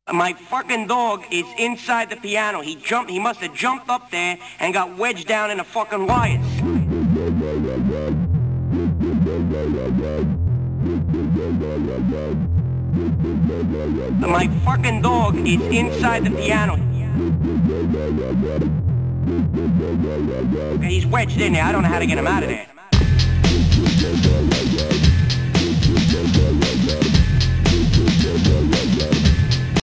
My fucking dog is inside the piano. He must have jumped up there and got wedged down in the fucking wires. My fucking dog is inside the piano. He's wedged in there. I don't know how to get him out of there.